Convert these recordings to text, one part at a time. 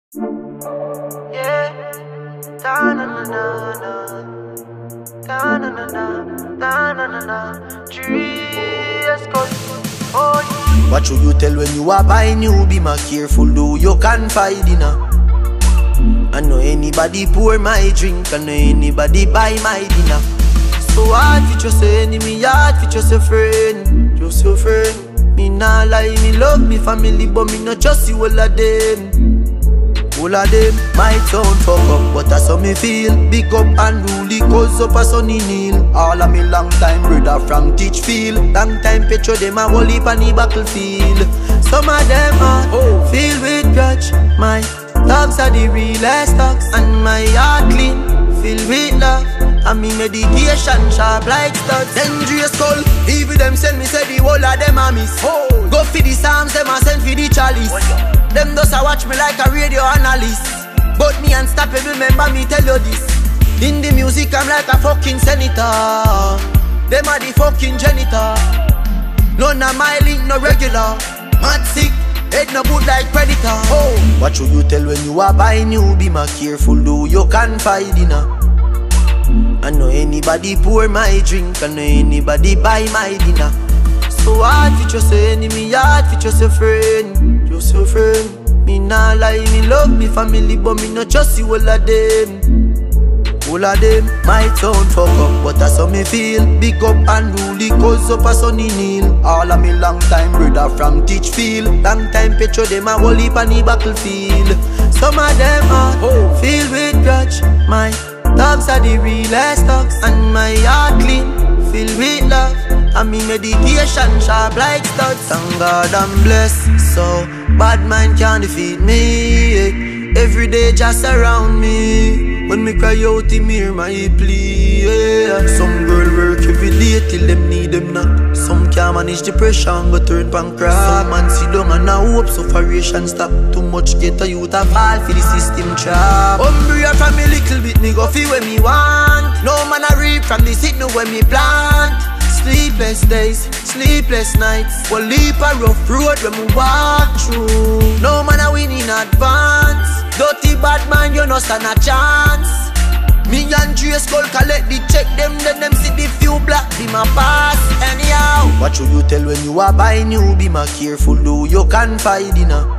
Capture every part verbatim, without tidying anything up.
Yeah, da na na na na, da na na na, da na na na. Dress code, oh yeah. What should you tell when you are buying new? Be more careful, though you confide in her. I know anybody pour my drink, I know anybody buy my dinner. So hard for just your enemy, hard for just your friend, just your friend. Me nah lie, me love me family, but me not trust you all of them. All of them might sound fuck up, but that's how me feel. Big up and rule, cause up a sunny kneel. All of me long time brother from Teachfield. Long time picture them a whole heap on the battlefield. Some of them are oh. filled with grudge. My dogs are the realest dogs, and my heart clean, filled with love. And me medication sharp like studs. Dangerous skull, even them send me say the whole of them a miss. Oh. Go for the psalms, them a send for the chalice. Oh. Them does a watch me like a radio analyst. But me unstoppable, remember me tell you this. In the music I'm like a fucking senator. Them are the fucking janitor. None of my link no regular. Mad sick, head no good like predator. Oh. What should you tell when you are buying new? Be more careful, though you confide in her. I know anybody pour my drink, I know anybody buy my dinner. So hard for just your enemy, hard for just your friend, just your friend. Me nah lie, me love me family, but me not trust you all of them. All of them might sound fuck up, but that's how me feel. Big up and rule, cause up a sunny kneel. All of me long time brother from Teachfield. Long time picture them a whole heap on the battlefield. Some of them are oh. filled with grudge. My dogs are the realest dogs, and my heart clean, filled with love. And me medication sharp like studs. Thank God I'm blessed, so bad mind can't defeat me. Every day just around me. When me cry out, him hear my plea. Yeah. Some girl work every day till them need them not. Some can't manage depression but turn pancreas. Some man sit down and now hope sufferation stop. Too much get a youth a fall for the system trap. Umbrella from me little bit, me go feel when me want. No man a reap from the signal when me plant. Sleepless days, sleepless nights. One leap a rough road when we walk through. No man a win in advance. Dirty bad man, you no stand a chance. Me and Dre Skull collect the check them, then them see the few black be my pass. Anyhow, what should you tell when you are buying new? Be more careful, though you confide in her.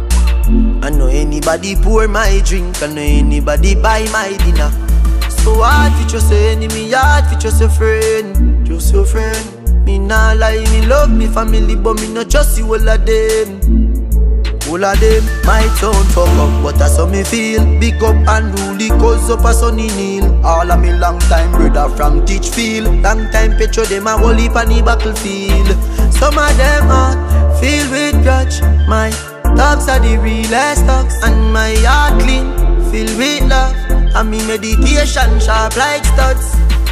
I know anybody pour my drink, I know anybody buy my dinner. So hard for just your enemy, hard for just your friend, just your friend. Me nah lie, me love me family, but me not trust you all of them. All of them might sound fuck up, but that's how me feel. Big up and rule, cause up a sunny kneel. All of me long time brother from Teachfield. Long time picture them a whole heap on the battlefield. Some of them are filled with grudge. My dogs are the realest dogs, and my heart clean, filled with love. And me meditation sharp like studs.